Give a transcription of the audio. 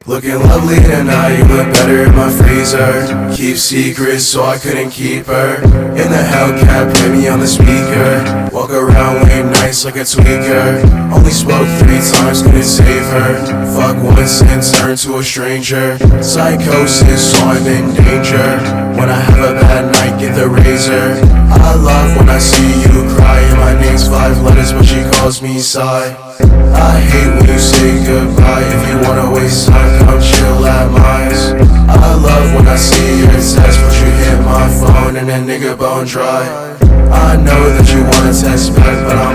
Looking lovely tonight, you look better in my freezer. Keep secrets so I couldn't keep her. In the Hellcat, play me on the speaker. Walk around late nights like a tweaker. Only spoke 3 times, couldn't save her. Fuck once and turn to a stranger. Psychosis, so I'm in danger. When I have a bad night, get the razor. I love when I see you cry. And my name's 5 letters, but she calls me Sigh. I hate when you say goodbye. If you wanna waste time, come chill at mine. I love when I see your text, but you hit my phone and that nigga bone dry. I know that you wanna text back, but I'm